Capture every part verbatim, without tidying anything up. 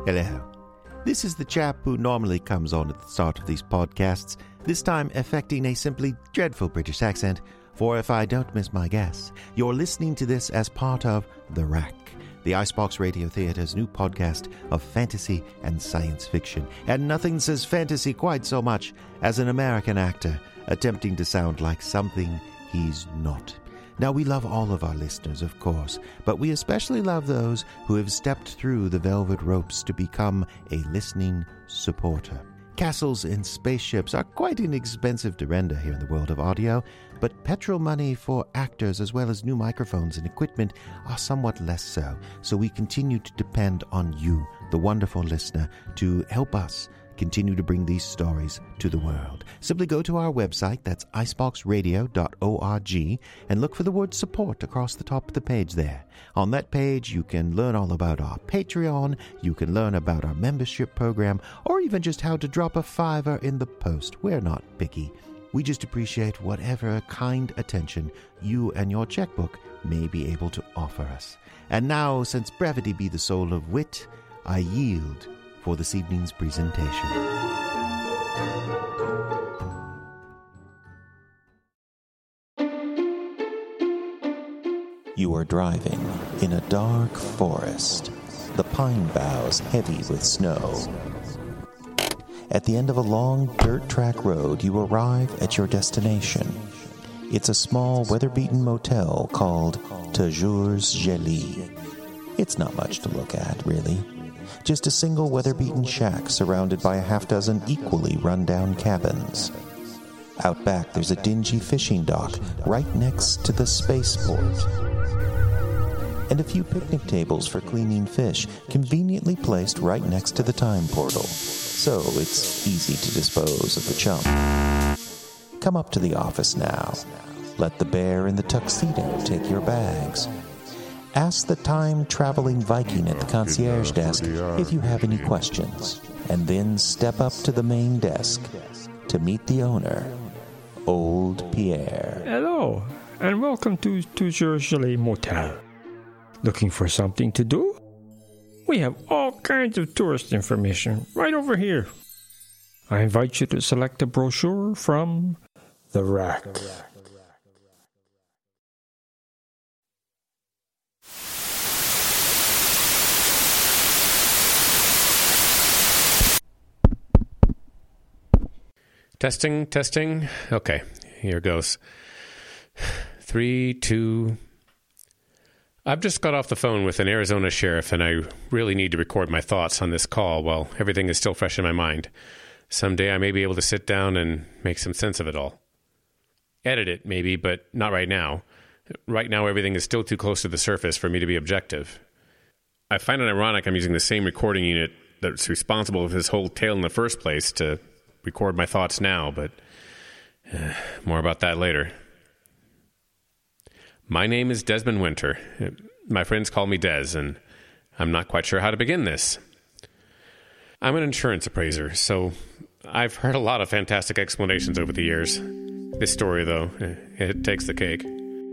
Hello. This is the chap who normally comes on at the start of these podcasts, this time affecting a simply dreadful British accent, for if I don't miss my guess, you're listening to this as part of The Rack, the Icebox Radio Theatre's new podcast of fantasy and science fiction. And nothing says fantasy quite so much as an American actor attempting to sound like something he's not. Now, we love all of our listeners, of course, but we especially love those who have stepped through the velvet ropes to become a listening supporter. Castles and spaceships are quite inexpensive to render here in the world of audio, but petrol money for actors as well as new microphones and equipment are somewhat less so, so we continue to depend on you, the wonderful listener, to help us continue to bring these stories to the world. Simply go to our website, that's icebox radio dot org, and look for the word support across the top of the page there. On that page, you can learn all about our Patreon, you can learn about our membership program, or even just how to drop a fiver in the post. We're not picky. We just appreciate whatever kind attention you and your checkbook may be able to offer us. And now, since brevity be the soul of wit, I yield for this evening's presentation. You are driving in a dark forest, the pine boughs heavy with snow. At the end of a long dirt track road, you arrive at your destination. It's a small, weather-beaten motel called Toujours Gelée. It's not much to look at, really. Just a single weather-beaten shack surrounded by a half-dozen equally run-down cabins. Out back, there's a dingy fishing dock right next to the spaceport. And a few picnic tables for cleaning fish, conveniently placed right next to the time portal. So it's easy to dispose of the chump. Come up to the office now. Let the bear in the tuxedo take your bags. Ask the time-traveling Viking at the concierge desk if you have any questions, and then step up to the main desk to meet the owner, Old Pierre. Hello, and welcome to Toujours Gelée Motel. Looking for something to do? We have all kinds of tourist information right over here. I invite you to select a brochure from The Rack. Testing, testing. Okay, here goes. Three, two... I've just got off the phone with an Arizona sheriff, and I really need to record my thoughts on this call while everything is still fresh in my mind. Someday I may be able to sit down and make some sense of it all. Edit it, maybe, but not right now. Right now, everything is still too close to the surface for me to be objective. I find it ironic I'm using the same recording unit that's responsible for this whole tale in the first place to record my thoughts now, but uh, more about that later. My name is Desmond Winter. My friends call me Des, and I'm not quite sure how to begin this. I'm an insurance appraiser, so I've heard a lot of fantastic explanations over the years. This story, though, it takes the cake.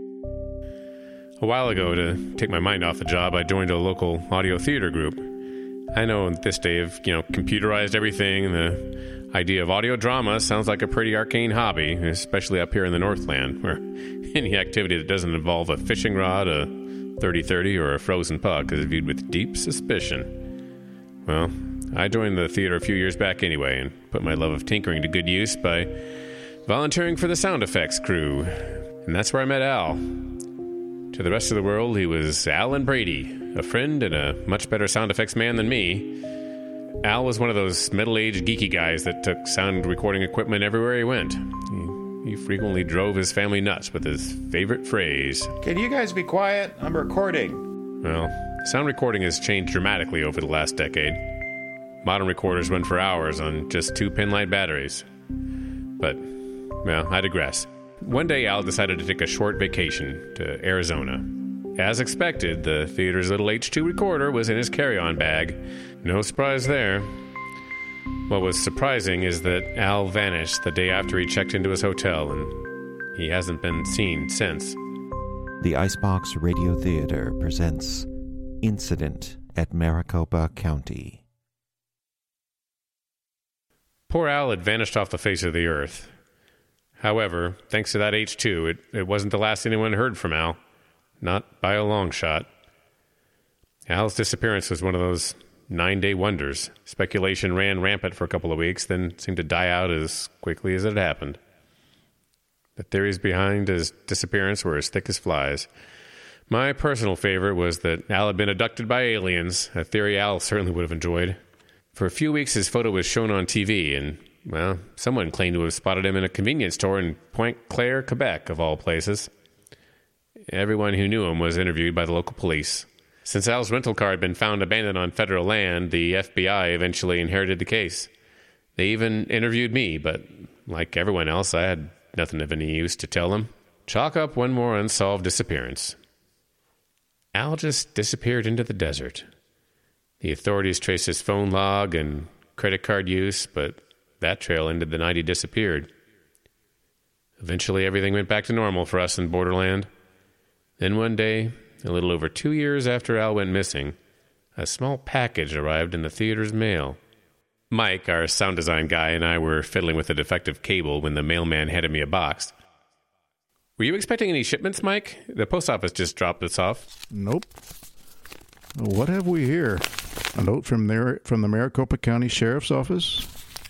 A while ago, to take my mind off the job, I joined a local audio theater group. I know in this day of, you know, computerized everything, the idea of audio drama sounds like a pretty arcane hobby, especially up here in the Northland, where any activity that doesn't involve a fishing rod, a thirty thirty, or a frozen puck is viewed with deep suspicion. Well, I joined the theater a few years back anyway, and put my love of tinkering to good use by volunteering for the sound effects crew. And that's where I met Al. To the rest of the world, he was Alan Brady, a friend and a much better sound effects man than me. Al was one of those middle-aged geeky guys that took sound recording equipment everywhere he went. He, he frequently drove his family nuts with his favorite phrase. Can you guys be quiet? I'm recording. Well, sound recording has changed dramatically over the last decade. Modern recorders run for hours on just two pinlight batteries. But, well, I digress. One day, Al decided to take a short vacation to Arizona. As expected, the theater's little H two recorder was in his carry-on bag. No surprise there. What was surprising is that Al vanished the day after he checked into his hotel, and he hasn't been seen since. The Icebox Radio Theater presents Incident at Maricopa County. Poor Al had vanished off the face of the earth. However, thanks to that H two, it, it wasn't the last anyone heard from Al. Not by a long shot. Al's disappearance was one of those nine-day wonders. Speculation ran rampant for a couple of weeks, then seemed to die out as quickly as it had happened. The theories behind his disappearance were as thick as flies. My personal favorite was that Al had been abducted by aliens, a theory Al certainly would have enjoyed. For a few weeks, his photo was shown on T V, and, well, someone claimed to have spotted him in a convenience store in Pointe-Claire, Quebec, of all places. Everyone who knew him was interviewed by the local police. Since Al's rental car had been found abandoned on federal land, the F B I eventually inherited the case. They even interviewed me, but like everyone else, I had nothing of any use to tell them. Chalk up one more unsolved disappearance. Al just disappeared into the desert. The authorities traced his phone log and credit card use, but that trail ended the night he disappeared. Eventually, everything went back to normal for us in Borderland. Then one day, a little over two years after Al went missing, a small package arrived in the theater's mail. Mike, our sound design guy, and I were fiddling with a defective cable when the mailman handed me a box. Were you expecting any shipments, Mike? The post office just dropped us off. Nope. What have we here? A note from there from the Maricopa County Sheriff's Office?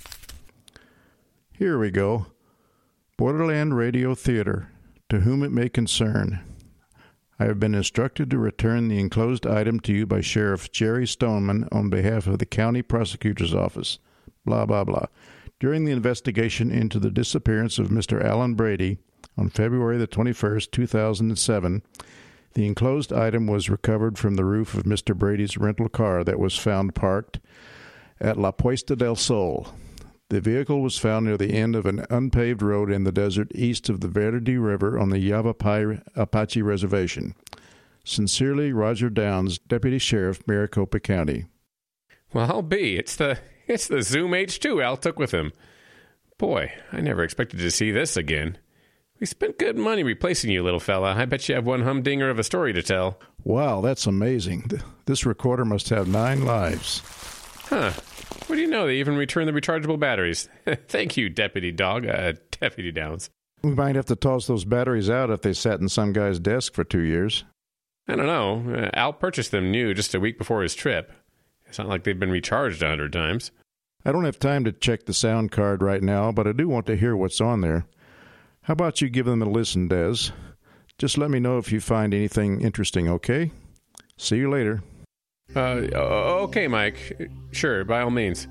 Here we go. Borderland Radio Theater. To whom it may concern. I have been instructed to return the enclosed item to you by Sheriff Jerry Stoneman on behalf of the County Prosecutor's Office. Blah, blah, blah. During the investigation into the disappearance of Mister Alan Brady on February the twenty-first, two thousand seven, the enclosed item was recovered from the roof of Mister Brady's rental car that was found parked at La Puesta del Sol. The vehicle was found near the end of an unpaved road in the desert east of the Verde River on the Yavapai Apache Reservation. Sincerely, Roger Downs, Deputy Sheriff, Maricopa County. Well, I'll be. It's the it's the Zoom H two Al took with him. Boy, I never expected to see this again. We spent good money replacing you, little fella. I bet you have one humdinger of a story to tell. Wow, that's amazing. This recorder must have nine lives. Huh. What do you know? They even returned the rechargeable batteries. Thank you, Deputy Dog. Uh, Deputy Downs. We might have to toss those batteries out if they sat in some guy's desk for two years. I don't know. Uh, Al purchased them new just a week before his trip. It's not like they've been recharged a hundred times. I don't have time to check the sound card right now, but I do want to hear what's on there. How about you give them a listen, Des? Just let me know if you find anything interesting, okay? See you later. Uh, okay, Mike. Sure, by all means.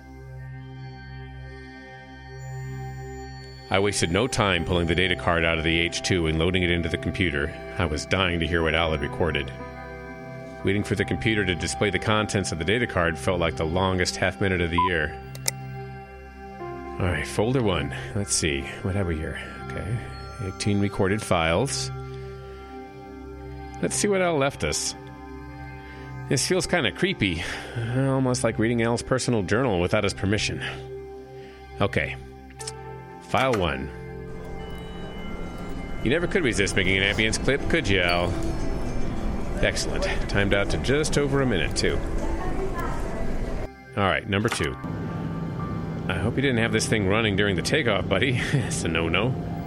I wasted no time pulling the data card out of the H two and loading it into the computer. I was dying to hear what Al had recorded. Waiting for the computer to display the contents of the data card felt like the longest half minute of the year. All right, folder one. Let's see. What have we here? Okay, eighteen recorded files. Let's see what Al left us. This feels kind of creepy, almost like reading Al's personal journal without his permission. Okay, file one. You never could resist making an ambience clip, could you, Al? Excellent. Timed out to just over a minute, too. All right, number two. I hope you didn't have this thing running during the takeoff, buddy. It's a no-no.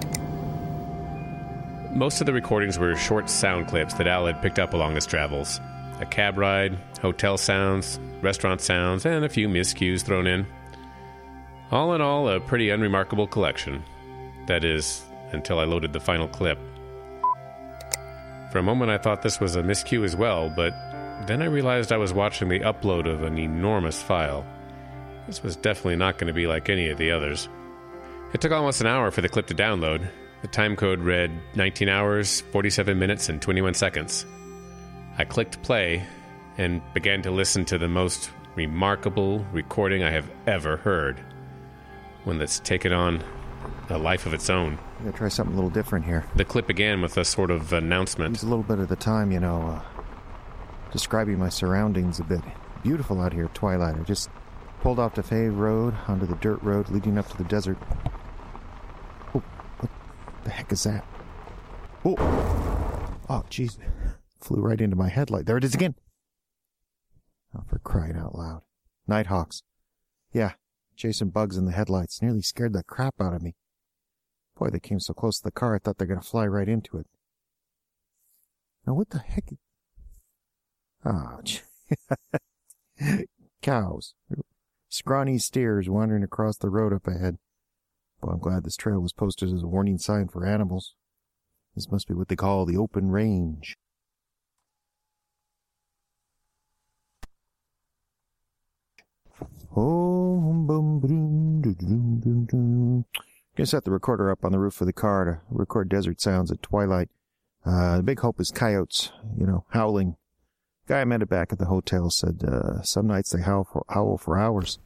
Most of the recordings were short sound clips that Al had picked up along his travels. A cab ride, hotel sounds, restaurant sounds, and a few miscues thrown in. All in all, a pretty unremarkable collection. That is, until I loaded the final clip. For a moment I thought this was a miscue as well, but then I realized I was watching the upload of an enormous file. This was definitely not going to be like any of the others. It took almost an hour for the clip to download. The time code read nineteen hours, forty-seven minutes, and twenty-one seconds. I clicked play and began to listen to the most remarkable recording I have ever heard. One that's taken on a life of its own. I'm gonna try something a little different here. The clip began with a sort of announcement. Use a little bit of the time, you know, uh, describing my surroundings a bit. Beautiful out here at twilight. I just pulled off the Fay Road onto the dirt road leading up to the desert. Oh, what the heck is that? Oh, oh, jeez. Flew right into my headlight. There it is again. Oh, for crying out loud. Nighthawks. Yeah, chasing bugs in the headlights. Nearly scared the crap out of me. Boy, they came so close to the car, I thought they were going to fly right into it. Now, what the heck? Ah, oh, cows. Scrawny steers wandering across the road up ahead. Boy, I'm glad this trail was posted as a warning sign for animals. This must be what they call the open range. Oh, boom, boom, boom, boom, boom. Gonna set the recorder up on the roof of the car to record desert sounds at twilight. Uh, the big hope is coyotes, you know, howling. Guy I met it back at the hotel said uh, some nights they howl for, howl for hours.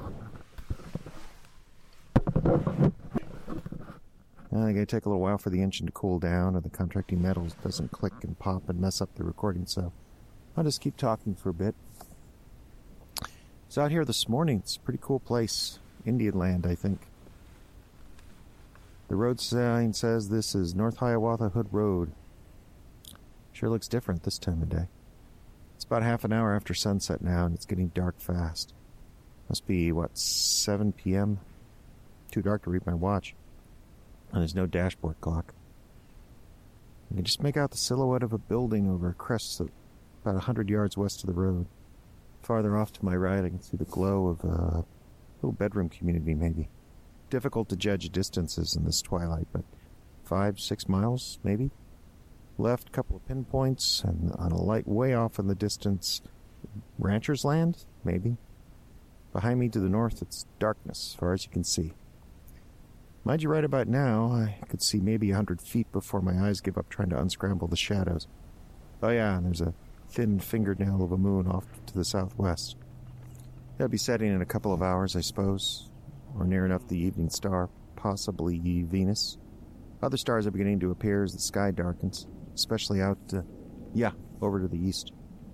Uh, it's going to take a little while for the engine to cool down, or the contracting metals doesn't click and pop and mess up the recording, so I'll just keep talking for a bit. I was out here this morning. It's a pretty cool place. Indian land, I think. The road sign says this is North Hiawatha Hood Road. Sure looks different this time of day. It's about half an hour after sunset now, and it's getting dark fast. Must be, what, seven p.m.? Too dark to read my watch. And there's no dashboard clock. You can just make out the silhouette of a building over a crest about a hundred yards west of the road. Farther off to my right, I can see the glow of a little bedroom community, maybe. Difficult to judge distances in this twilight, but five, six miles, maybe? Left, couple of pinpoints, and on a light way off in the distance, rancher's land, maybe? Behind me to the north, it's darkness, as far as you can see. Mind you, right about now, I could see maybe a hundred feet before my eyes give up trying to unscramble the shadows. Oh yeah, and there's a thin fingernail of a moon off to the southwest. It'll be setting in a couple of hours, I suppose, or near enough the evening star, possibly Venus. Other stars are beginning to appear as the sky darkens, especially out, uh, yeah, over to the east.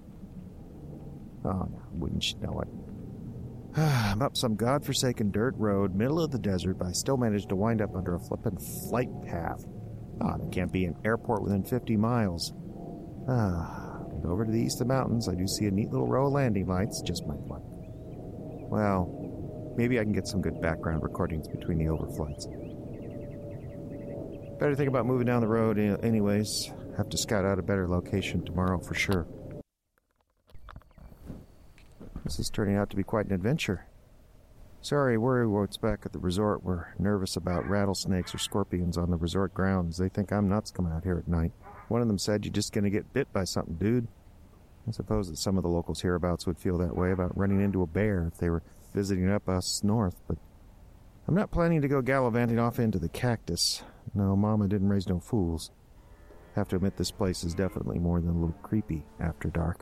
Oh, wouldn't you know it? I'm up some godforsaken dirt road, middle of the desert, but I still managed to wind up under a flippin' flight path. Ah, oh, there can't be an airport within fifty miles. Ah, and over to the east of the mountains, I do see a neat little row of landing lights, just my luck. Well, maybe I can get some good background recordings between the overflights. Better think about moving down the road anyways. Have to scout out a better location tomorrow for sure. This is turning out to be quite an adventure. Sorry, worry what's back at the resort were nervous about rattlesnakes or scorpions on the resort grounds. They think I'm nuts coming out here at night. One of them said, "You're just going to get bit by something, dude." I suppose that some of the locals hereabouts would feel that way about running into a bear if they were visiting up us north, but I'm not planning to go gallivanting off into the cactus. No, Mama didn't raise no fools. Have to admit this place is definitely more than a little creepy after dark.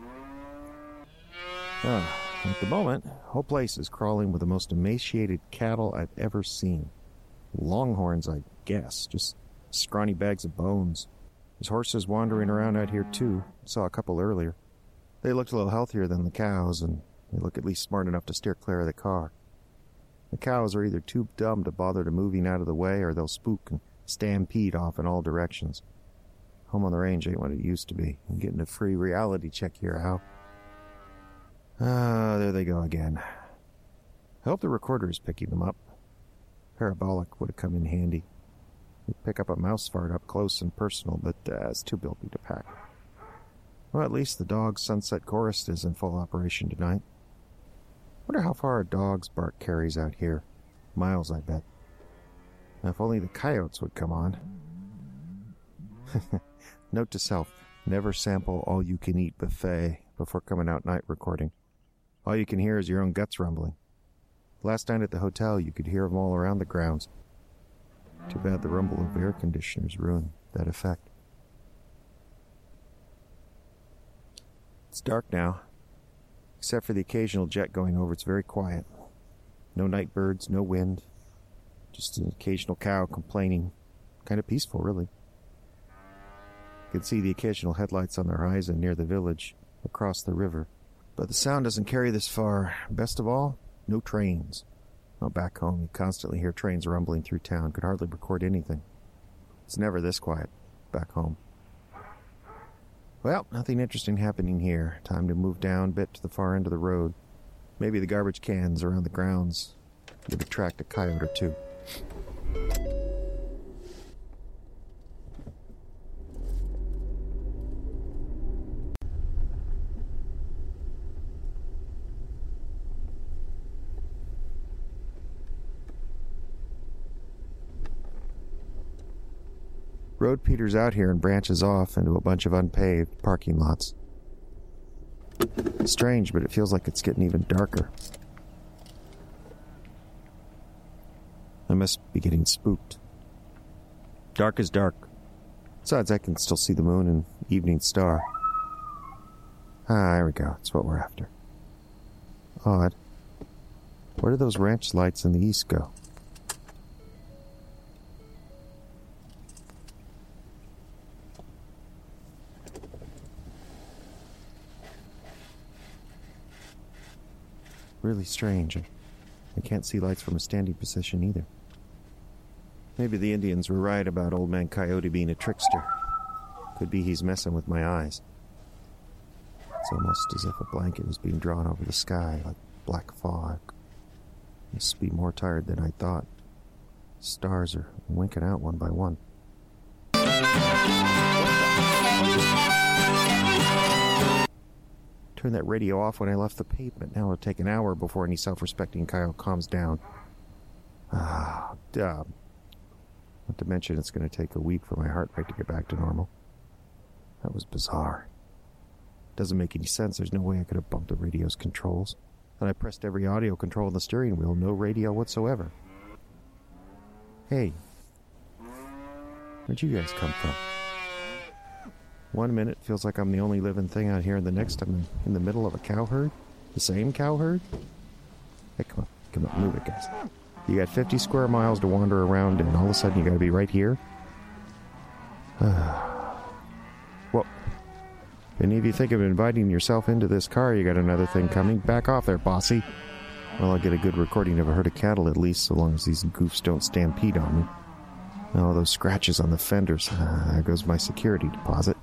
Ah, at the moment, the whole place is crawling with the most emaciated cattle I've ever seen. Longhorns, I guess, just scrawny bags of bones. There's horses wandering around out here, too. Saw a couple earlier. They looked a little healthier than the cows, and they look at least smart enough to steer clear of the car. The cows are either too dumb to bother to moving out of the way, or they'll spook and stampede off in all directions. Home on the range ain't what it used to be. I'm getting a free reality check here, Hal. Ah, there they go again. I hope the recorder is picking them up. Parabolic would have come in handy. You'd pick up a mouse fart up close and personal, but uh, it's too bulky to pack. Well, at least the dog's sunset chorus is in full operation tonight. Wonder how far a dog's bark carries out here. Miles, I bet. Now, if only the coyotes would come on. Note to self, never sample all-you-can-eat buffet before coming out night recording. All you can hear is your own guts rumbling. Last night at the hotel, you could hear them all around the grounds. Too bad the rumble of air conditioners ruined that effect. It's dark now. Except for the occasional jet going over, it's very quiet. No night birds, no wind. Just an occasional cow complaining. Kind of peaceful, really. You can see the occasional headlights on the horizon near the village, across the river. But the sound doesn't carry this far. Best of all, no trains. Oh, back home, you constantly hear trains rumbling through town. Could hardly record anything. It's never this quiet, back home. Well, nothing interesting happening here. Time to move down a bit to the far end of the road. Maybe the garbage cans around the grounds. Would attract a coyote or two. Road peters out here and branches off into a bunch of unpaved parking lots. Strange, but it feels like it's getting even darker. I must be getting spooked. Dark is dark. Besides, I can still see the moon and evening star. Ah, there we go. That's what we're after. Odd. Where do those ranch lights in the east go? Really strange. I can't see lights from a standing position either. Maybe the Indians were right about Old Man Coyote being a trickster. Could be he's messing with my eyes. It's almost as if a blanket was being drawn over the sky like black fog. Must be more tired than I thought. Stars are winking out one by one. Turned that radio off when I left the pavement. Now it'll take an hour before any self-respecting coyote calms down. Ah, duh. Not to mention it's going to take a week for my heart rate to get back to normal. That was bizarre. Doesn't make any sense. There's no way I could have bumped the radio's controls. And I pressed every audio control on the steering wheel. No radio whatsoever. Hey. Where'd you guys come from? One minute feels like I'm the only living thing out here, and the next I'm in the middle of a cow herd? The same cow herd? Hey, come on. Come on, move it, guys. You got fifty square miles to wander around, and all of a sudden you gotta be right here? Well, if any of you think of inviting yourself into this car, you got another thing coming. Back off there, bossy. Well, I'll get a good recording of a herd of cattle at least, so long as these goofs don't stampede on me. Oh, those scratches on the fenders. Uh, there goes my security deposit.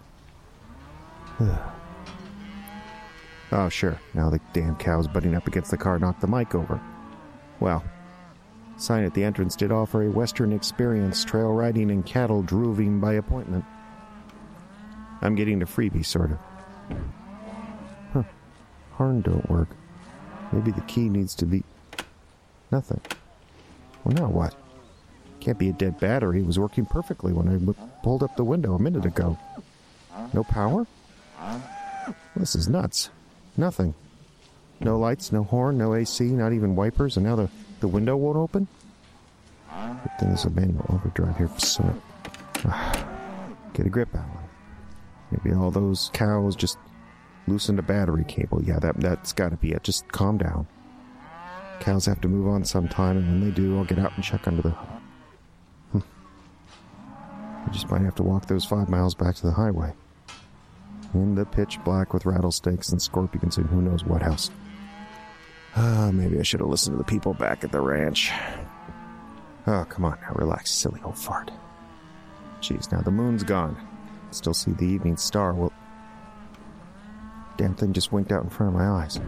Oh, sure. Now the damn cows butting up against the car knocked the mic over. Well, sign at the entrance did offer a Western experience, trail riding and cattle droving by appointment. I'm getting a freebie, sort of. Huh. Horn don't work. Maybe the key needs to be... Nothing. Well, now what? Can't be a dead battery. It was working perfectly when I pulled up the window a minute ago. No power? This is nuts. Nothing. No lights, no horn, no A C, not even wipers, and now the, the window won't open? Good thing there's a manual overdrive here. So, uh, get a grip, Alan. Maybe all those cows just loosened a battery cable. Yeah, that, that's got to be it. Just calm down. Cows have to move on sometime, and when they do, I'll get out and check under the hood. Hm. I just might have to walk those five miles back to the highway. In the pitch black with rattlesnakes and scorpions and who knows what else. Ah, uh, maybe I should have listened to the people back at the ranch. Oh, come on now, relax, silly old fart. Jeez, now the moon's gone. Still see the evening star. Well, damn thing just winked out in front of my eyes.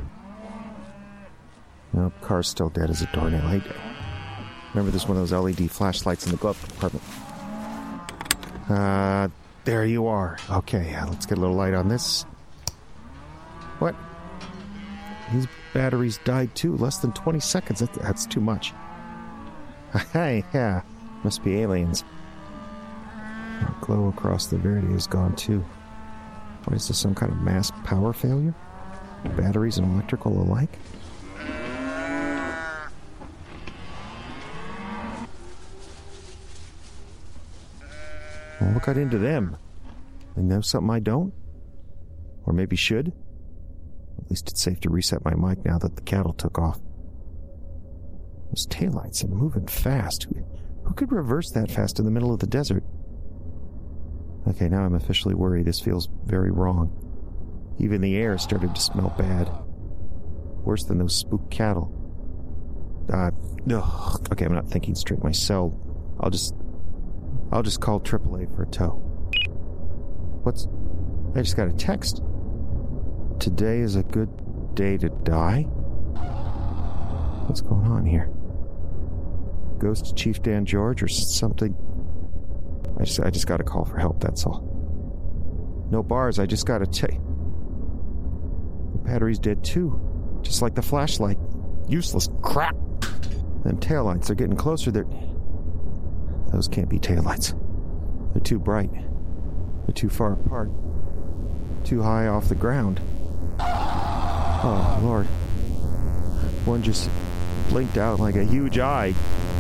Nope, car's still dead as a doornail. Hey, remember there's one of those L E D flashlights in the glove compartment. Uh, there you are. Okay, uh, let's get a little light on this. What? These batteries died too. Less than twenty seconds. That, that's too much. Hey, yeah. Must be aliens. The glow across the Verde is gone too. What is this, some kind of mass power failure? Batteries and electrical alike? Well, what got into them? They know something I don't? Or maybe should? At least it's safe to reset my mic now that the cattle took off. Those taillights are moving fast. Who, who could reverse that fast in the middle of the desert? Okay, now I'm officially worried. This feels very wrong. Even the air started to smell bad. Worse than those spooked cattle. Uh, ugh. Okay, I'm not thinking straight. My cell. I'll just... I'll just call triple A for a tow. What's... I just got a text. Today is a good day to die? What's going on here? goes to Chief Dan George or something. I just, I just got to call for help, that's all. No bars, I just got to tell you. The battery's dead too. Just like the flashlight. Useless crap. Them taillights are getting closer. They're... Those can't be taillights. They're too bright. They're too far apart. Too high off the ground. Oh, Lord. One just blinked out like a huge eye.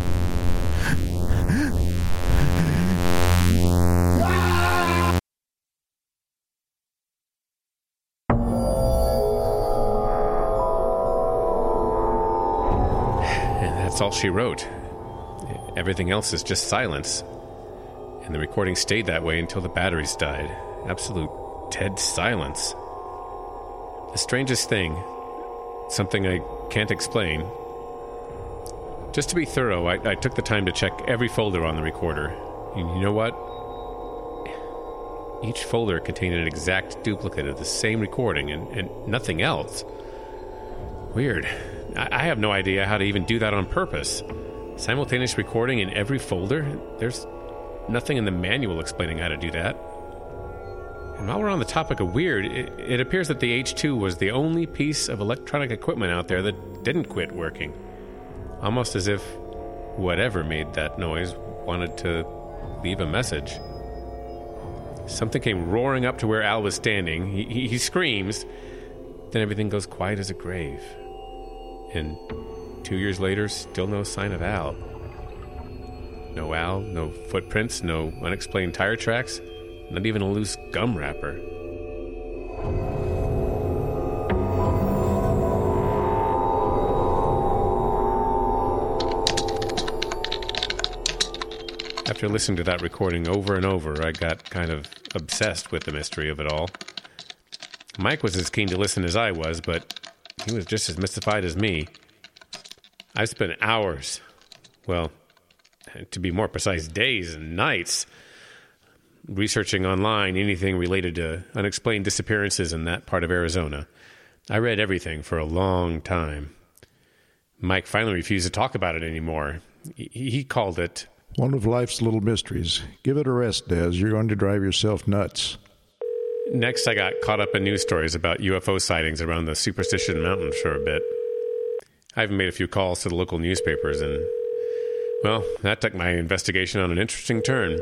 And that's all she wrote. Everything else is just silence. And the recording stayed that way until the batteries died. Absolute dead silence. The strangest thing, something I can't explain. Just to be thorough, I, I took the time to check every folder on the recorder. And you know what? Each folder contained an exact duplicate of the same recording and, and nothing else. Weird. I, I have no idea how to even do that on purpose. Simultaneous recording in every folder? There's nothing in the manual explaining how to do that. And while we're on the topic of weird, it, it appears that the H two was the only piece of electronic equipment out there that didn't quit working. Almost as if whatever made that noise wanted to leave a message. Something came roaring up to where Al was standing. He, he, he screams. Then everything goes quiet as a grave. And two years later, still no sign of Al. No Al, no footprints, no unexplained tire tracks, not even a loose gum wrapper. After listening to that recording over and over, I got kind of obsessed with the mystery of it all. Mike was as keen to listen as I was, but he was just as mystified as me. I spent hours, well, to be more precise, days and nights, researching online anything related to unexplained disappearances in that part of Arizona. I read everything for a long time. Mike finally refused to talk about it anymore. He, he called it... one of life's little mysteries. Give it a rest, Des. You're going to drive yourself nuts. Next, I got caught up in news stories about U F O sightings around the Superstition Mountains for a bit. I even made a few calls to the local newspapers, and, well, that took my investigation on an interesting turn.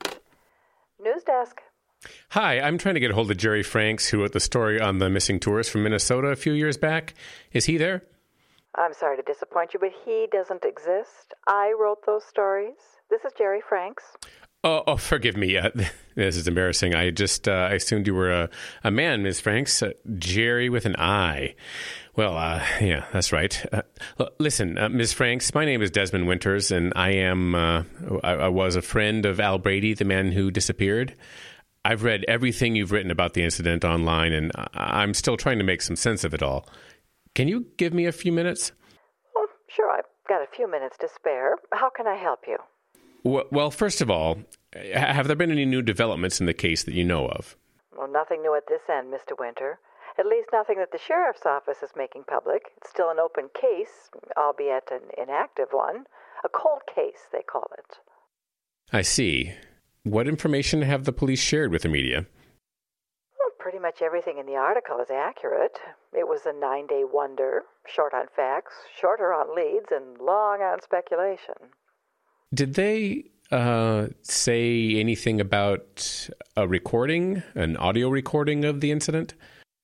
News desk. Hi, I'm trying to get a hold of Jerry Franks, who wrote the story on the missing tourist from Minnesota a few years back. Is he there? I'm sorry to disappoint you, but he doesn't exist. I wrote those stories. This is Jerry Franks. Oh, oh forgive me. Uh, this is embarrassing. I just uh, I assumed you were a, a man, Miss Franks. Uh, Jerry with an I. Well, uh, yeah, that's right. Uh, l- listen, uh, Miss Franks, my name is Desmond Winters, and I am, uh, I, I was a friend of Al Brady, the man who disappeared. I've read everything you've written about the incident online, and I- I'm still trying to make some sense of it all. Can you give me a few minutes? Oh, sure, I've got a few minutes to spare. How can I help you? Well, well, first of all, have there been any new developments in the case that you know of? Well, nothing new at this end, Mister Winter. At least nothing that the sheriff's office is making public. It's still an open case, albeit an inactive one. A cold case, they call it. I see. What information have the police shared with the media? Well, pretty much everything in the article is accurate. It was a nine-day wonder, short on facts, shorter on leads, and long on speculation. Did they uh, say anything about a recording, an audio recording of the incident?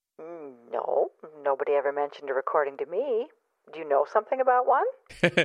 No, nobody ever mentioned a recording to me. Do you know something about one?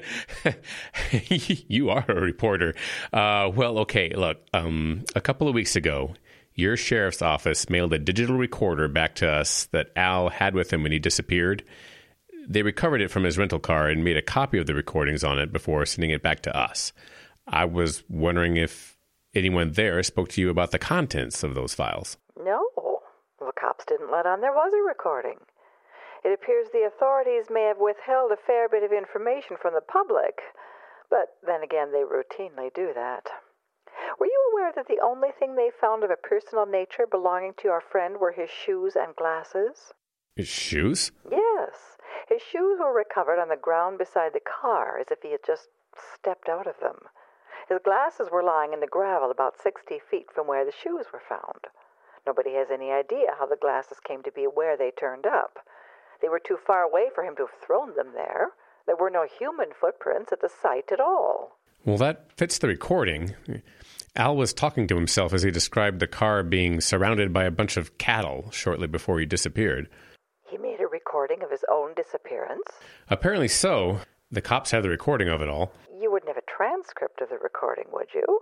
You are a reporter. Uh, well, okay, look, um, a couple of weeks ago, your sheriff's office mailed a digital recorder back to us that Al had with him when he disappeared. They recovered it from his rental car and made a copy of the recordings on it before sending it back to us. I was wondering if anyone there spoke to you about the contents of those files. No. The cops didn't let on there was a recording. It appears the authorities may have withheld a fair bit of information from the public, but then again, they routinely do that. Were you aware that the only thing they found of a personal nature belonging to your friend were his shoes and glasses? His shoes? Yes. His shoes were recovered on the ground beside the car, as if he had just stepped out of them. His glasses were lying in the gravel about sixty feet from where the shoes were found. Nobody has any idea how the glasses came to be where they turned up. They were too far away for him to have thrown them there. There were no human footprints at the site at all. Well, that fits the recording. Al was talking to himself as he described the car being surrounded by a bunch of cattle shortly before he disappeared. He made a recording of his own disappearance? Apparently so. The cops have the recording of it all. You wouldn't have a transcript of the recording, would you?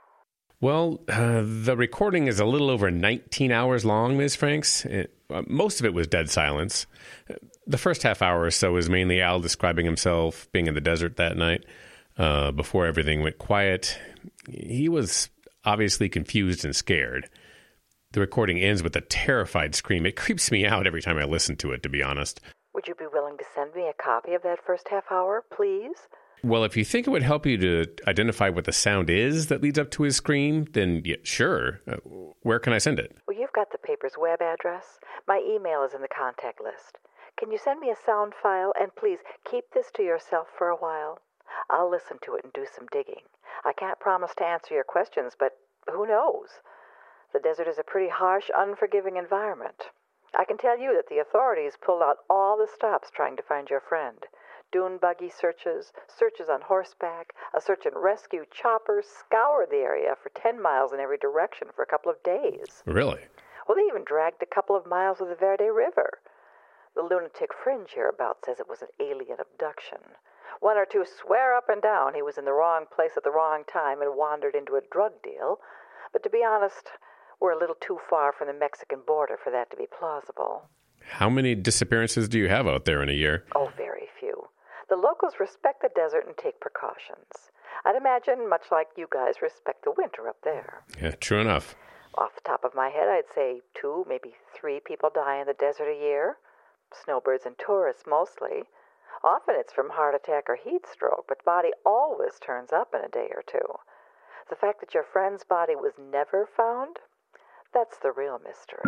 Well, uh, the recording is a little over nineteen hours long, Miz Franks. It, uh, most of it was dead silence. The first half hour or so was mainly Al describing himself being in the desert that night. Uh, before everything went quiet, he was obviously confused and scared. The recording ends with a terrified scream. It creeps me out every time I listen to it, to be honest. Would you be willing to send me a copy of that first half hour, please? Well, if you think it would help you to identify what the sound is that leads up to his scream, then yeah, sure. Uh, where can I send it? Well, you've got the paper's web address. My email is in the contact list. Can you send me a sound file? And please, keep this to yourself for a while. I'll listen to it and do some digging. I can't promise to answer your questions, but who knows? The desert is a pretty harsh, unforgiving environment. I can tell you that the authorities pulled out all the stops trying to find your friend. Dune buggy searches, searches on horseback, a search and rescue chopper scoured the area for ten miles in every direction for a couple of days. Really? Well, they even dragged a couple of miles of the Verde River. The lunatic fringe hereabouts says it was an alien abduction. One or two swear up and down he was in the wrong place at the wrong time and wandered into a drug deal. But to be honest, we're a little too far from the Mexican border for that to be plausible. How many disappearances do you have out there in a year? Oh, very few. The locals respect the desert and take precautions. I'd imagine much like you guys respect the winter up there. Yeah, true enough. Off the top of my head, I'd say two, maybe three people die in the desert a year. Snowbirds and tourists mostly. Often it's from heart attack or heat stroke, but body always turns up in a day or two. The fact that your friend's body was never found, that's the real mystery.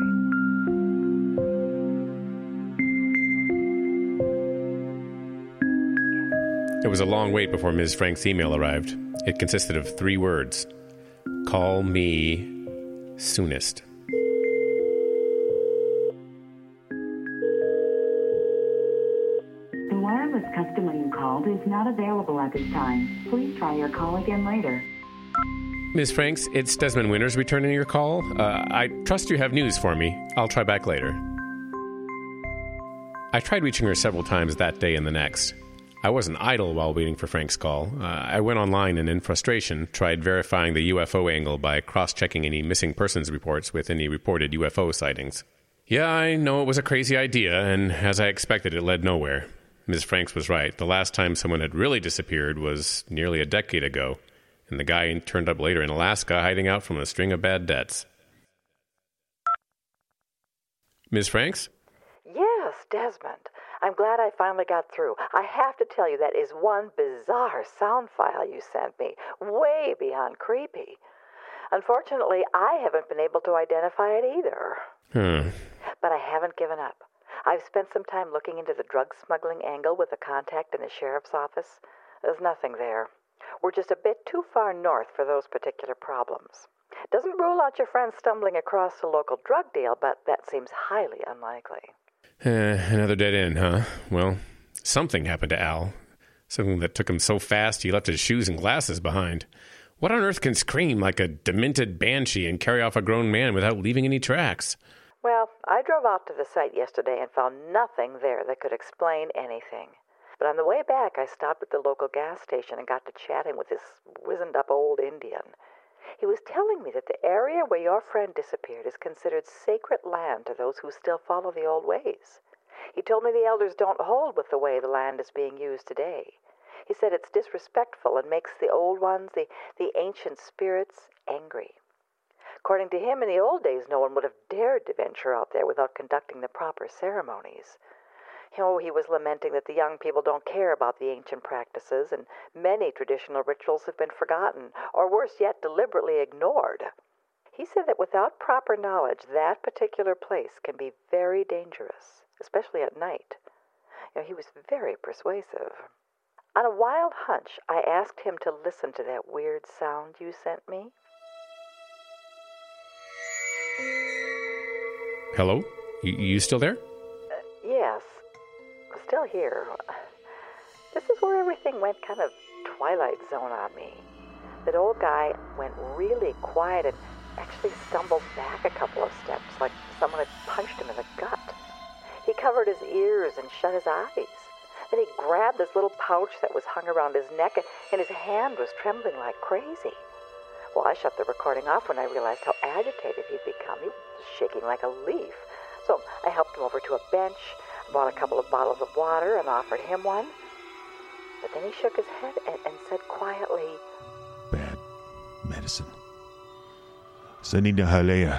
It was a long wait before Miz Frank's email arrived. It consisted of three words. Call me soonest. The wireless customer you called is not available at this time. Please try your call again later. Miz Franks, it's Desmond Winters returning your call. Uh, I trust you have news for me. I'll try back later. I tried reaching her several times that day and the next. I wasn't idle while waiting for Frank's call. Uh, I went online and in frustration tried verifying the U F O angle by cross-checking any missing persons reports with any reported U F O sightings. Yeah, I know it was a crazy idea, and as I expected, it led nowhere. Miz Franks was right. The last time someone had really disappeared was nearly a decade ago, and the guy turned up later in Alaska hiding out from a string of bad debts. Miz Franks? Yes, Desmond. I'm glad I finally got through. I have to tell you, that is one bizarre sound file you sent me. Way beyond creepy. Unfortunately, I haven't been able to identify it either. Hmm. But I haven't given up. I've spent some time looking into the drug smuggling angle with a contact in the sheriff's office. There's nothing there. We're just a bit too far north for those particular problems. Doesn't rule out your friend stumbling across a local drug deal, but that seems highly unlikely. Uh, another dead end, huh? Well, something happened to Al. Something that took him so fast he left his shoes and glasses behind. What on earth can scream like a demented banshee and carry off a grown man without leaving any tracks? Well, I drove out to the site yesterday and found nothing there that could explain anything. But on the way back, I stopped at the local gas station and got to chatting with this wizened-up old Indian. He was telling me that the area where your friend disappeared is considered sacred land to those who still follow the old ways. He told me the elders don't hold with the way the land is being used today. He said it's disrespectful and makes the old ones, the, the ancient spirits, angry. According to him, in the old days, no one would have dared to venture out there without conducting the proper ceremonies. You know, he was lamenting that the young people don't care about the ancient practices, and many traditional rituals have been forgotten, or worse yet, deliberately ignored. He said that without proper knowledge, that particular place can be very dangerous, especially at night. You know, he was very persuasive. On a wild hunch, I asked him to listen to that weird sound you sent me. Hello? You, you still there? Uh, yes. I'm still here. This is where everything went kind of Twilight Zone on me. That old guy went really quiet and actually stumbled back a couple of steps, like someone had punched him in the gut. He covered his ears and shut his eyes. Then he grabbed this little pouch that was hung around his neck, and his hand was trembling like crazy. Well, I shut the recording off when I realized how agitated he'd become. He was shaking like a leaf. So I helped him over to a bench, bought a couple of bottles of water, and offered him one. But then he shook his head and, and said quietly, Bad medicine. Sanina Halea.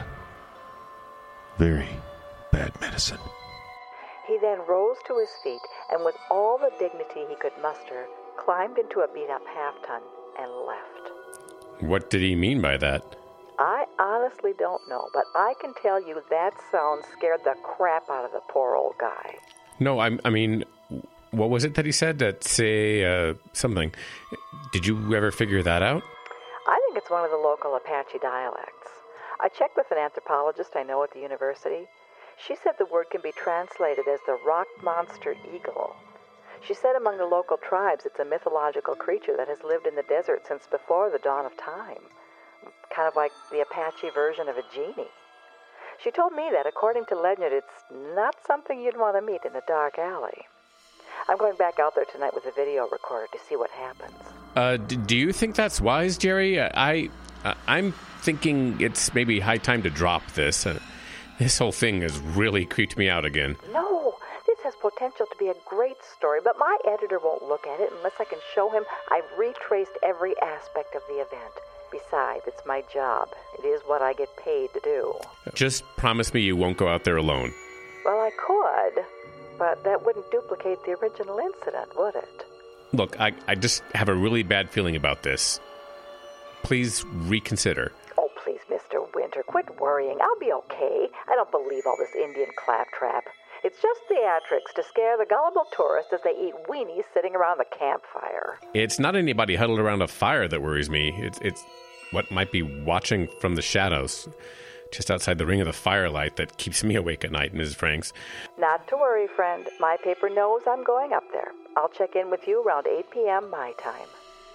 Very bad medicine. He then rose to his feet and with all the dignity he could muster, climbed into a beat-up half-ton and left. What did he mean by that? I honestly don't know, but I can tell you that sound scared the crap out of the poor old guy. No, I, I mean, what was it that he said? That say uh, something. Did you ever figure that out? I think it's one of the local Apache dialects. I checked with an anthropologist I know at the university. She said the word can be translated as the rock monster eagle. She said among the local tribes it's a mythological creature that has lived in the desert since before the dawn of time. Kind of like the Apache version of a genie. She told me that, according to Ledyard, it's not something you'd want to meet in a dark alley. I'm going back out there tonight with a video recorder to see what happens. Uh, d- do you think that's wise, Jerry? I, uh, I'm thinking it's maybe high time to drop this. Uh, this whole thing has really creeped me out again. No, this has potential to be a great story, but my editor won't look at it unless I can show him I've retraced every aspect of the event. Besides, it's my job. It is what I get paid to do. Just promise me you won't go out there alone. Well, I could, but that wouldn't duplicate the original incident, would it? Look, I, I just have a really bad feeling about this. Please reconsider. Oh, please, Mister Winter, quit worrying. I'll be okay. I don't believe all this Indian claptrap. It's just theatrics to scare the gullible tourists as they eat weenies sitting around the campfire. It's not anybody huddled around a fire that worries me. It's it's what might be watching from the shadows, just outside the ring of the firelight, that keeps me awake at night, Missus Franks. Not to worry, friend. My paper knows I'm going up there. I'll check in with you around eight p.m. my time.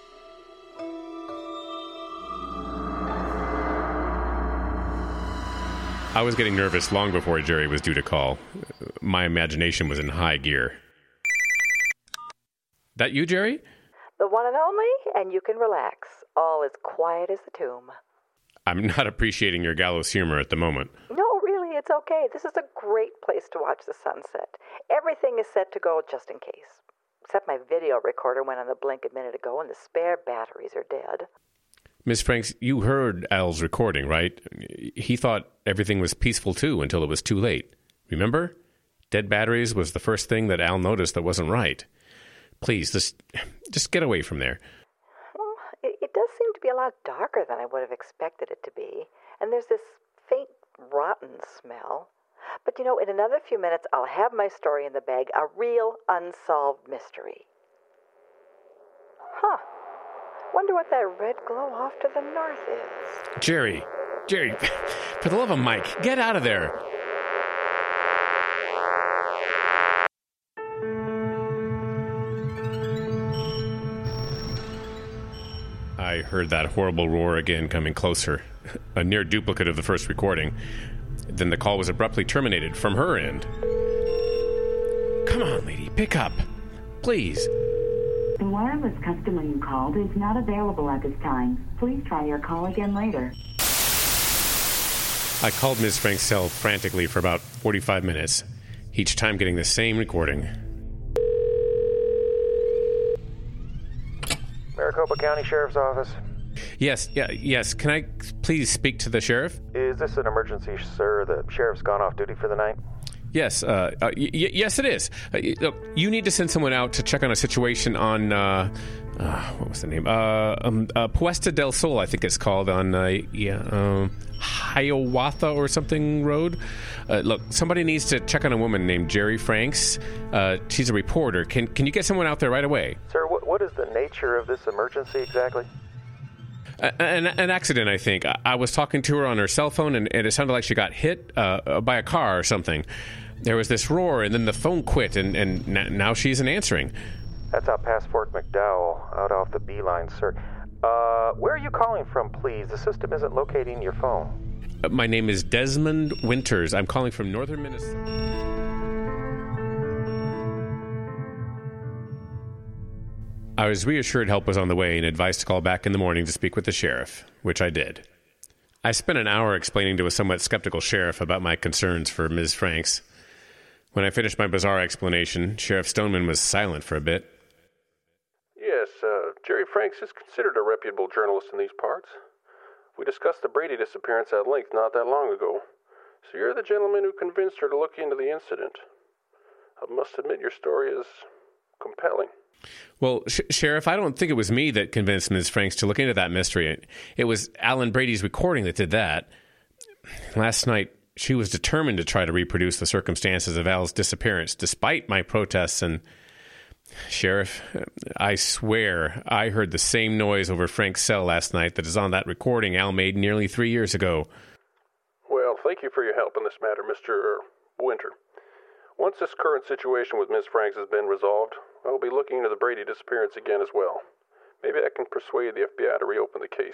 I was getting nervous long before Jerry was due to call. My imagination was in high gear. That you, Jerry? The one and only, and you can relax. All as quiet as the tomb. I'm not appreciating your gallows humor at the moment. No, really, it's okay. This is a great place to watch the sunset. Everything is set to go just in case. Except my video recorder went on the blink a minute ago and the spare batteries are dead. Miss Franks, you heard Al's recording, right? He thought everything was peaceful, too, until it was too late. Remember? Dead batteries was the first thing that Al noticed that wasn't right. Please, just, just get away from there. Well, it, it does seem to be a lot darker than I would have expected it to be. And there's this faint, rotten smell. But, you know, in another few minutes, I'll have my story in the bag, a real unsolved mystery. Huh. Wonder what that red glow off to the north is. Jerry, Jerry, for the love of Mike, get out of there. I heard that horrible roar again coming closer, a near duplicate of the first recording. Then the call was abruptly terminated from her end. Come on, lady, pick up. Please. The wireless customer you called is not available at this time. Please try your call again later. I called Miz Frank's cell frantically for about forty-five minutes, each time getting the same recording. Maricopa County Sheriff's Office. Yes, yeah, yes. Can I please speak to the sheriff? Is this an emergency, sir? The sheriff's gone off duty for the night? Yes, uh, uh, y- y- yes, it is. Uh, y- look, you need to send someone out to check on a situation on uh, Uh, what was the name? Uh, um, uh, Puesta del Sol, I think it's called, on uh, yeah, um, Hiawatha or something road. Uh, look, somebody needs to check on a woman named Jerry Franks. Uh, she's a reporter. Can can you get someone out there right away? Sir, what, what is the nature of this emergency exactly? Uh, an, an accident, I think. I, I was talking to her on her cell phone, and, and it sounded like she got hit uh, by a car or something. There was this roar, and then the phone quit, and, and n- now she isn't answering. That's out past Fort McDowell, out off the B-line, sir. Uh, where are you calling from, please? The system isn't locating your phone. Uh, my name is Desmond Winters. I'm calling from northern Minnesota. I was reassured help was on the way and advised to call back in the morning to speak with the sheriff, which I did. I spent an hour explaining to a somewhat skeptical sheriff about my concerns for Miz Franks. When I finished my bizarre explanation, Sheriff Stoneman was silent for a bit. Yes, uh, Jerry Franks is considered a reputable journalist in these parts. We discussed the Brady disappearance at length not that long ago. So you're the gentleman who convinced her to look into the incident. I must admit your story is compelling. Well, Sh- Sheriff, I don't think it was me that convinced Miz Franks to look into that mystery. It was Alan Brady's recording that did that. Last night, she was determined to try to reproduce the circumstances of Al's disappearance, despite my protests. And, Sheriff, I swear I heard the same noise over Frank's cell last night that is on that recording Al made nearly three years ago. Well, thank you for your help in this matter, Mister Winter. Once this current situation with Miz Franks has been resolved, I'll be looking into the Brady disappearance again as well. Maybe I can persuade the F B I to reopen the case.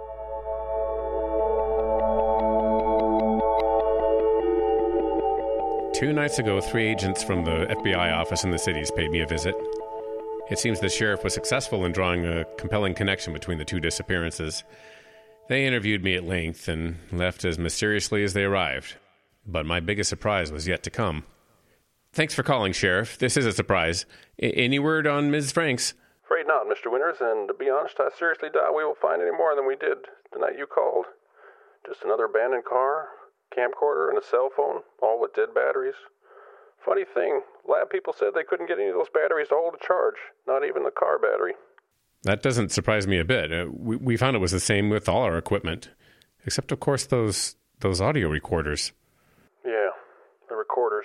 Two nights ago, three agents from the F B I office in the cities paid me a visit. It seems the sheriff was successful in drawing a compelling connection between the two disappearances. They interviewed me at length and left as mysteriously as they arrived. But my biggest surprise was yet to come. Thanks for calling, Sheriff. This is a surprise. I- any word on Miz Franks? Afraid not, Mister Winters, and to be honest, I seriously doubt we will find any more than we did the night you called. Just another abandoned car, camcorder, and a cell phone, all with dead batteries. Funny thing, lab people said they couldn't get any of those batteries to hold a charge, not even the car battery. That doesn't surprise me a bit. Uh, we, we found it was the same with all our equipment, except, of course, those those audio recorders. Yeah, the recorders.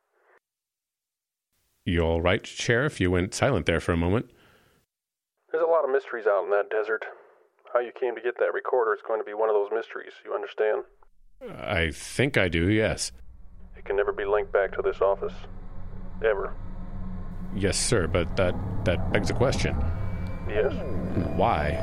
You all right, Sheriff? You went silent there for a moment. There's a lot of mysteries out in that desert. How you came to get that recorder is going to be one of those mysteries, you understand? I think I do, yes. It can never be linked back to this office. Ever. Yes, sir, but that, that begs a question. Yes? Why?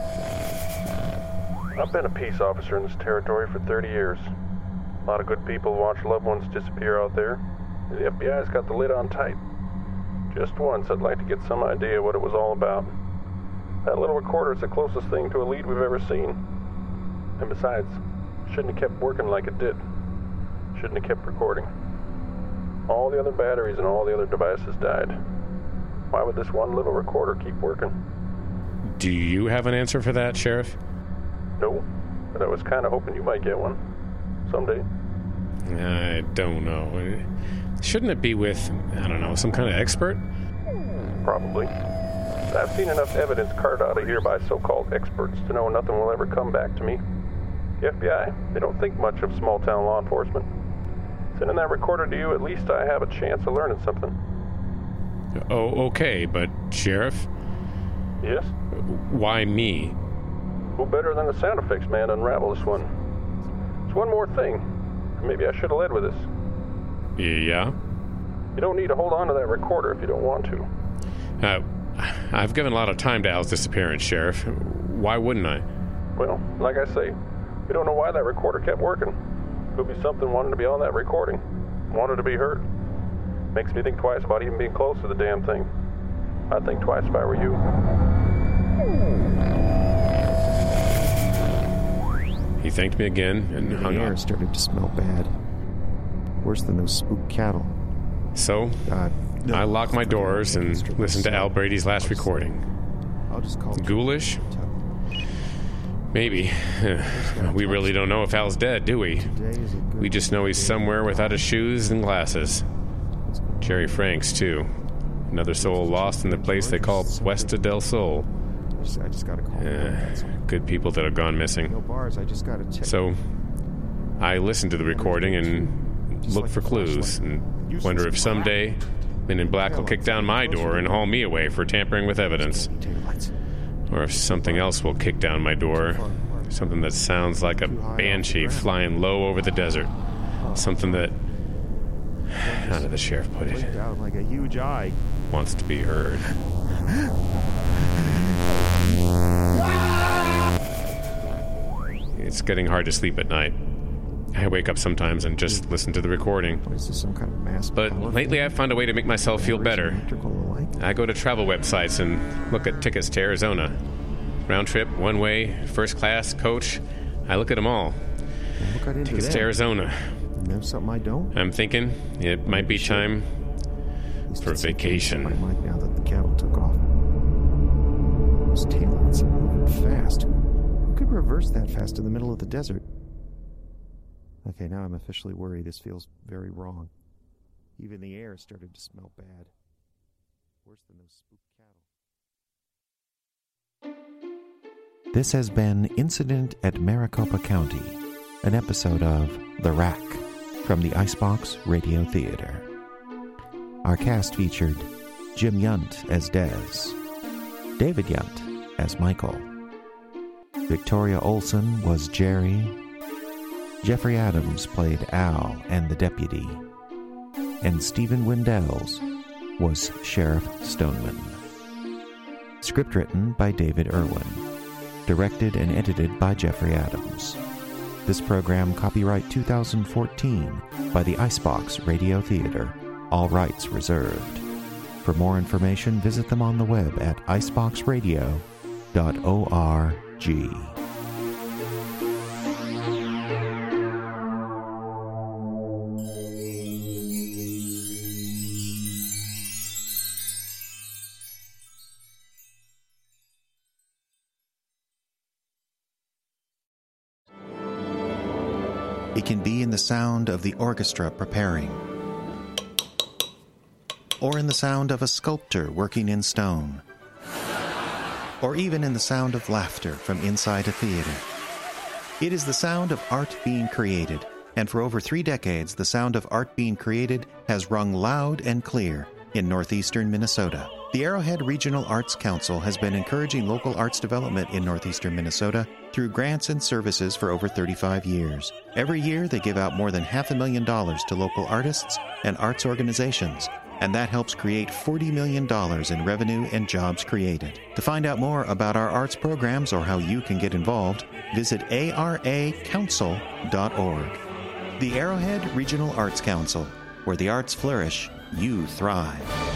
I've been a peace officer in this territory for thirty years. A lot of good people watch loved ones disappear out there. The F B I's got the lid on tight. Just once, I'd like to get some idea what it was all about. That little recorder's the closest thing to a lead we've ever seen. And besides, shouldn't have kept working like it did. Shouldn't have kept recording. All the other batteries and all the other devices died. Why would this one little recorder keep working? Do you have an answer for that, Sheriff? No, but I was kind of hoping you might get one. Someday. I don't know. Shouldn't it be with, I don't know, some kind of expert? Probably. I've seen enough evidence carted out of here by so-called experts to know nothing will ever come back to me. The F B I, they don't think much of small-town law enforcement. Sending that recorder to you, at least I have a chance of learning something. Oh, okay, but Sheriff? Yes? Why me? Who better than the sound effects man to unravel this one? There's one more thing. Maybe I should have led with this. Yeah? You don't need to hold on to that recorder if you don't want to. Uh, I've given a lot of time to Al's disappearance, Sheriff. Why wouldn't I? Well, like I say, we don't know why that recorder kept working. Could be something wanted to be on that recording. Wanted to be heard. Makes me think twice about even being close to the damn thing. I'd think twice if I were you. He thanked me again and hung the air up. started to smell bad. Worse than those spooked cattle. So, God, no. I locked my doors and listened to Al Brady's last recording. I'll just call Ghoulish? Maybe. We really don't know if Al's dead, do we? We just know he's somewhere without his shoes and glasses. Jerry Franks, too. Another soul lost in the place they call Puesta del Sol. I just gotta call. Uh, good people that have gone missing. No bars. I just gotta check. So, I listen to the recording and look for clues and wonder if someday Men in Black will kick down my door and haul me away for tampering with evidence. Or if something else will kick down my door. Something that sounds like a banshee flying low over the desert. Something that, how did the sheriff put it? Like a huge eye. Wants to be heard. It's getting hard to sleep at night. I wake up sometimes and just listen to the recording. Is this some kind of mass? But lately I've found a way to make myself feel better. I go to travel websites and look at tickets to Arizona. Round trip, one way, first class, coach. I look at them all. Tickets to Arizona. There's something I don't. I'm thinking it might be time for vacation. Now that the cattle took off. Those taillights are moving fast. Who could reverse that fast in the middle of the desert? Okay, now I'm officially worried. This feels very wrong. Even the air started to smell bad. Worse than those spooked cattle. This has been Incident at Maricopa County, an episode of The Rack from the Icebox Radio Theater. Our cast featured Jim Yunt as Dez, David Yunt as Michael, Victoria Olson was Jerry, Jeffrey Adams played Al and the deputy, and Stephen Windells was Sheriff Stoneman. Script written by David Irwin. Directed and edited by Jeffrey Adams. This program copyright two thousand fourteen by the Icebox Radio Theater. All rights reserved. For more information, visit them on the web at icebox radio dot org. It can be in the sound of the orchestra preparing, or in the sound of a sculptor working in stone, or even in the sound of laughter from inside a theater. It is the sound of art being created, and for over three decades, the sound of art being created has rung loud and clear in northeastern Minnesota. The Arrowhead Regional Arts Council has been encouraging local arts development in northeastern Minnesota through grants and services for over thirty-five years. Every year, they give out more than half a million dollars to local artists and arts organizations, and that helps create forty million dollars in revenue and jobs created. To find out more about our arts programs or how you can get involved, visit A R A council dot org. The Arrowhead Regional Arts Council, where the arts flourish, you thrive.